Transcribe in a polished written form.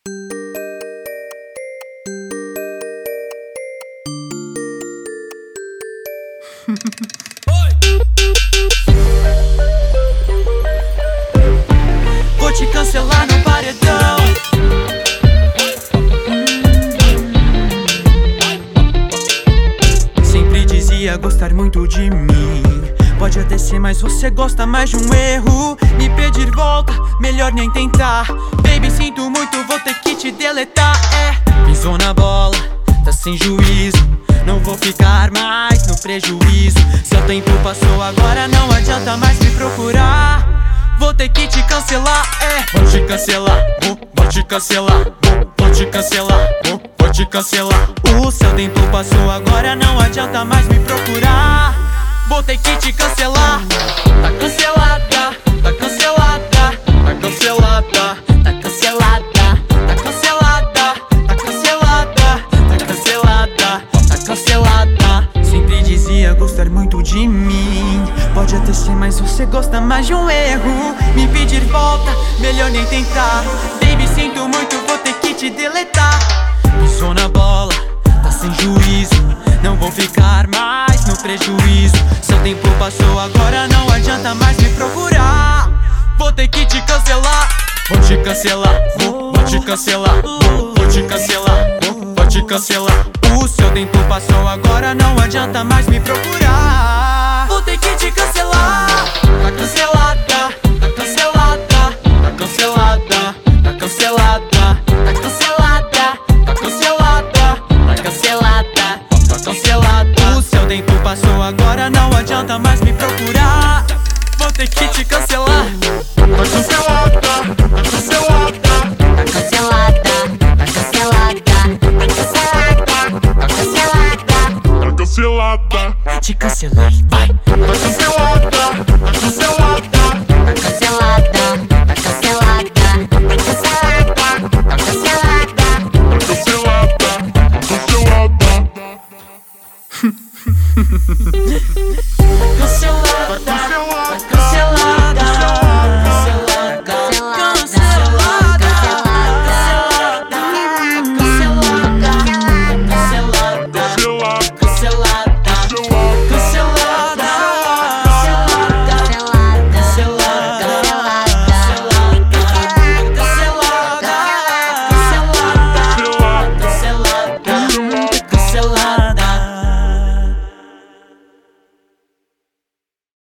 Vou te cancelar no paredão. Sempre dizia gostar muito de mim. Pode até ser, mas você gosta mais de um erro. Me pedir volta, melhor nem tentar. Baby, sinto muito, vou ter que te deletar. Pisou na bola, tá sem juízo. Não vou ficar mais no prejuízo. Seu tempo passou, agora não adianta mais me procurar. Vou ter que te cancelar, vou te cancelar, vou te cancelar, vou te cancelar, vou te cancelar. O seu tempo passou, agora não adianta mais me procurar. Vou ter que te cancelar. Tá cancelada, tá cancelada, tá cancelada, tá cancelada, tá cancelada, tá cancelada, tá cancelada, tá cancelada. Sempre dizia gostar muito de mim. Pode até ser, mas você gosta mais de um erro. Me pedir volta, melhor nem tentar. Baby, sinto muito, vou ter que te deletar. Pisou na bola, tá sem juízo. Não vou ficar mais no prejuízo. Seu tempo passou, agora não adianta mais me procurar. Vou ter que te cancelar. Vou te cancelar, vou te cancelar, vou te cancelar, vou te cancelar. O seu tempo passou, agora não adianta mais me procurar. Vou ter que te cancelar. Tá cancelada, tá cancelada, tá cancelada, tá cancelada, tá cancelada, tá cancelada, tá cancelada, tá cancelada. O seu tempo passou, agora não adianta mais me procurar. Vou ter que te cancelar. Tá cancelada, tá cancelada, tá cancelada, tá cancelada, tá cancelada, tá cancelada, tá cancelada. Te cancelei, vai.